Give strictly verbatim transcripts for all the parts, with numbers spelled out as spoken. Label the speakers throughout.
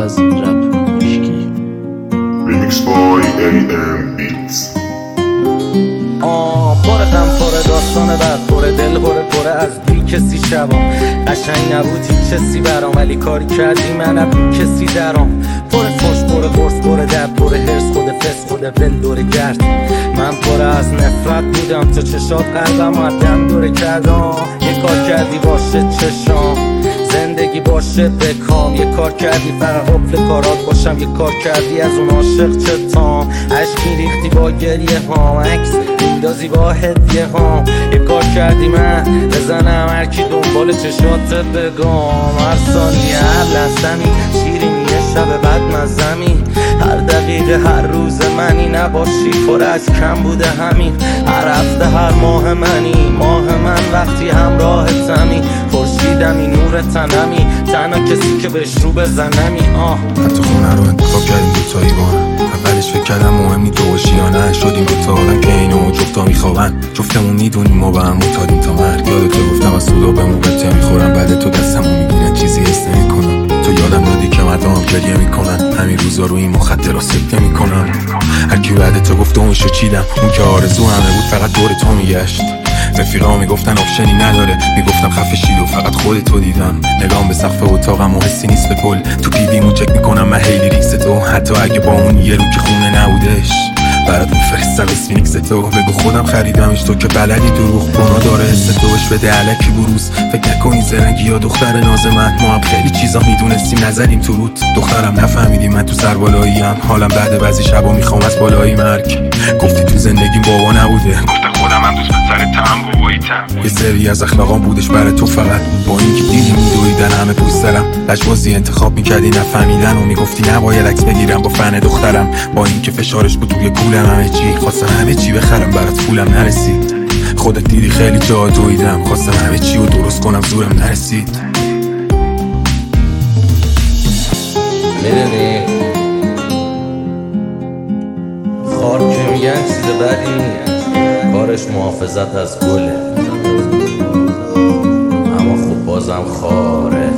Speaker 1: از رپ هیشکی.
Speaker 2: Remix by ای ام Beats.
Speaker 3: آه پر غم پر داستان بد پر دل پر پر از بی کسی شبام قشنگ نبود هیچ چیزی برام ولی کاری کردی من از بی کسی درام پر فش پر قرص پر درد پر هرس خود فس خود ول دور گرد من پر از نفرت بودم تو چشات قلبم عدم دوره کردم یه کار کردی باشه چشام زندگی باشه بکام یه کار کردی فقط حفل کارات باشم یه کار کردی از اون عاشق چتام عشقی ریختی با گریه هام عکس میندازی با هدیه هام یه کار کردی من بزنم هرکی دنبال چشاتت بگم هر ثانیه هر لحظمی شیرینی شب بعد مزمی هر دقیقه هر روز منی نباشی پر از کم بوده همین هر هفته هر ماه منی ماه من وقتی همراهتمی خورشیدمی نور تنمی تنها کسی که بهش رو بزنمی آه
Speaker 4: حتی خونه رو انتخاب کردیم دوتایی با هم اولش فکر کردم مهم نی تو باشی یا نه شدیم دوتا آدم که اینو جفتا میخوابن جفتمون میدونیم ما به هم معتادیم تا مرگ یادت گفتم از سودا به موقته میخورم بعد تو دستمون میگیرن چیزی حس نمیکنم تو یادم دادی که مردم هم گریه میکنن همین روزا رو این مخدرات سکته میکنن هرکی بعد تو گفت اونشو چیدم اون که آرزو همه بود فقط دور تو میگشت رفیقا میگفتن آپشنی نداره میگفتم خفه شید و فقط خودتو دیدم نگام به سقف اتاقم و حسی نیست به کل تو پیدیمو چک میکنم من هیلی ریکس تو حتی اگه با اون یه رو که خونه نبودش برات میفرستم اسفینکس تو بگو خودم خریدمش تو که بلدی دروغ گناه داره حس توش بده علکی بروز فکر نکنی زرنگی یا دختر ناز من ما هم خیلی چیزا میدونستیم نزدیم تو روت دخترم نفهمیدیم من تو سربالاییم حالم بعد بعضی شبا میخوام از بالایی مرگ گفتی تو زندگیم بابا نبوده گفتم خودم هم دوست پسر تم باباییتم یه سری از اخلاقام بودش برای تو فقط با اینکه دیدی میدویدن همه پوست دارم لجبازی انتخاب میکردی نفهمیدن و میگفتی نباید عکس بگیرم با فن دخترم با اینکه فشارش بود توی کولم همه چی خواستم همه چی بخرم برات پولم نرسید خودت دیدی خیلی جا دویدم خواستم همه چی رو درست کنم زورم نرسید
Speaker 3: میدونی خار که میگن چیز بدی نیست کارش محافظت از گله اما خوب بازم خاره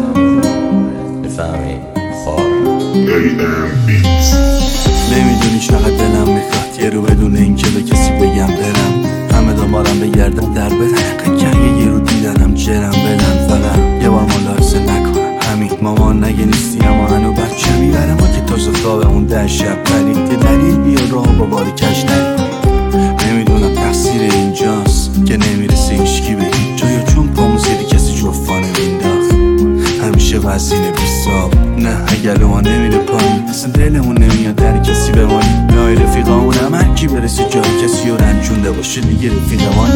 Speaker 3: میفهمی خار
Speaker 2: ای ام Beats.
Speaker 1: نمیدونی چقدر دلم میخواد یه رو بدون اینکه به کسی بگم برم همه دنبالم بگردم در بدن قنگه یه رو دیدنم جرم بدن فقط یه بار ملاحظه نکنم همین مامان نگه نیستی اما هنو بچه میبرم ما که تازه خوابمون در شب پرید یه دلیل بیا راه با باری کش نرید نمیدونم تقصیر اینجاست که نمیرسه هیچکی به هیچ جایا چون پامون زیری کسی جفا نمینداخت همیشه وزینه بیستاب نه اگر ما نمیره پایین اصلا دلمون نمیاد در کسی بمانیم میای رفیقامون هم هرکی برسی جای کسی رو رنجونده باشه دیگه رفیقمانی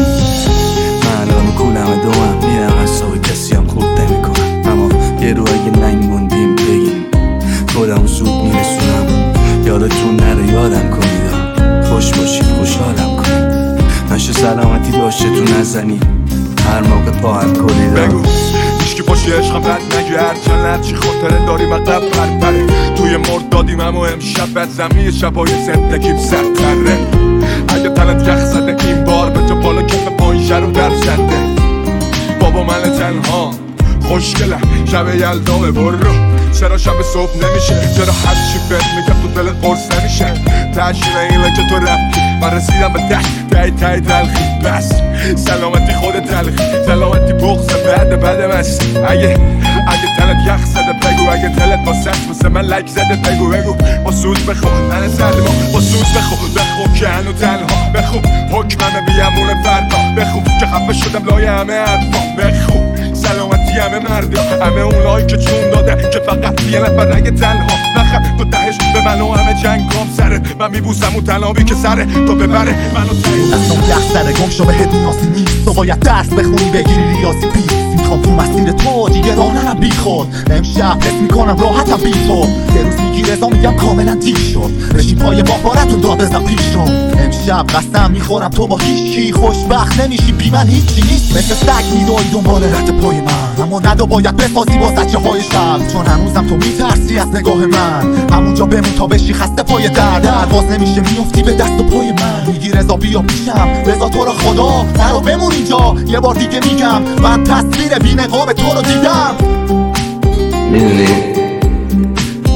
Speaker 1: من الان کولم دوم میرم حساب کسی هم خورد نمیکنم اما یه رو اگه ننگ موندیم بگیم خودم زود میرسونم یادتون نره یادم کنید خوش باشید خوشحالم کنید نشه سلامتی داشته تو نزنید هر موقع پا هم کنید
Speaker 5: بگو که باشی عشقم بد نگی هرچند هرچی خاطره داریم عقب پر پره توی مرد دادیم اما امشب بد زمین شبای زندگیم سرتره اگه تنت یخ زده این بار به تو بالا کف پایین شروع در زده بابا من تنها خوشگله شب یلدامه برو چرا شب صبح نمیشه چرا هر چی بهت میگم تو دلت قرص نمیشه تشکیل اینه که تو رفتی من رسیدم به ده تای تای تلخی بس سلامتی خود تلخی سلامتی بغض بعد بعد مست اگه اگه تنت یخ زده بگو اگه دلت با سست مثل من لک زده بگو بگو با سوز بخو من سلما با سوز بخو بخو که هنو تنها بخو حکممه بیامون فردا بخو که خفه شدم لای همه حرفا بخو سلامتی همه مردا همه اونایی که جون داده که فقط یه نفر اگه تنها نخم تو دهش به من و همه جنگام سره من میبوسم اون تنابی که سره تو ببره منو تنگ
Speaker 6: دستم یخ سره گم شو بهت نیازی نیست تو باید درس بخونی بگیری ریاضی بیست میخوام تو مسیر تو دیگه راه نرم بی خود امشب حس میکنم راحتم بی تو یه روز میگی رضا میگم کاملا دیر شد بشین پای ماهوارتون داد بزن پیش رو امشب قسم میخورم تو با هیچکی خوشبخت نمیشی بی من هیچی نیست مثل سگ میدوی دنبال رد پای من اما ندو باید بسازی با زچه های شب چون هنوزم تو میترسی از نگاه من همونجا بمون تا بشی خسته پای درد باز نمیشه میفتی به دست و پای من میگی رضا بیا پیشم رضا تو رو خدا نرو بمون اینجا یه بار دیگه میگم من تصویر بی نقاب تو رو دیدم
Speaker 3: میدونی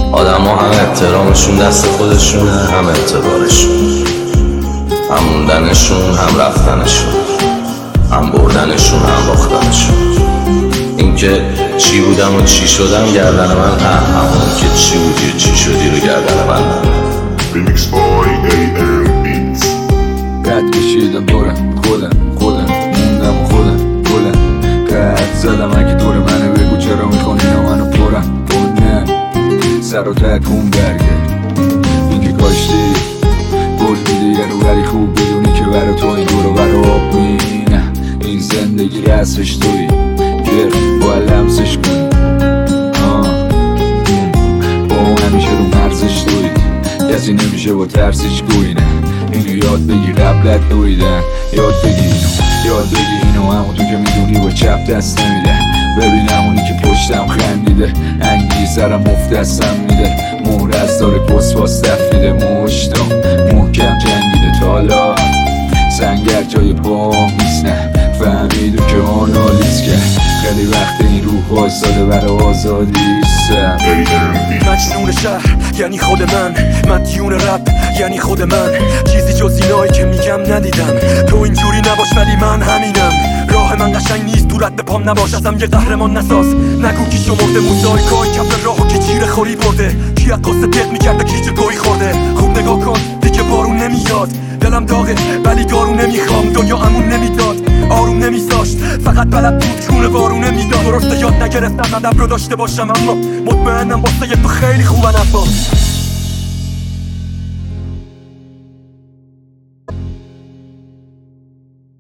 Speaker 7: آدم ها هم احترامشون دست خودشونه، هم اعتبارشون، هم موندنشون هم رفتنشون، هم بردنشون هم باختنشون. اینکه چی بودم و چی شدم گردن من، هم همون که چی بودی و چی شدی رو گردن من.
Speaker 2: Remix by A M Beats.
Speaker 4: قد کشیدم دورم خودم خودم موندم و خودم گلم. قد زدم اگه دور منه بگو چرا میخونی اینا منو پرم کنه. سر و تکون برگرد اینکه کاشتی گل میدی یه رو ولی خوب بدونی که برا تو این دور و برا آب مینه. این زندگی رسمش توی گر با لمسش کنی با اون همیشه رو مرزش توی کسی نمیشه با ترسش گوینه. اینو یاد بگی قبلت دویدن، یاد بگی اینو یاد بگی اینو همون تو که میدونی با چپ دست نمیده. ببین همونی که پشتم خندیده انگی سرم مفت دستم میده. مهر از داره پسپاس دفیده مشتم محکم جنگیده تالا سنگر جای پام نیست. نه فهمیدو که آنالیز کرد خیلی وقت این روح وایساده برای آزادی سم.
Speaker 2: A M Beats.
Speaker 8: مجنون شهر یعنی خود من، مدیون رپ یعنی خود من. چیزی جز اینایی که میگم ندیدم، تو اینجوری نباش ولی من همینم. راه من قشنگ نیست تو رد پام نباش، ازم یه قهرمان نساز. نگو کی شمرده موزاییکای کف راهو که چیره خوری برده. کی از قصه دق میکرده کی چه گویی خورده. خوب نگاه کن دیگه بارون نمیاد، دلم داغه ولی دارو نمیخوام. دنیا امون نمیداد آروم نمیذاشت، فقط بلد بود کونه بارونه میداد. درسته یاد نگرفتم ادب رو داشته باشم، اما مطمئنم واسه تو خیلی خوبن عباس.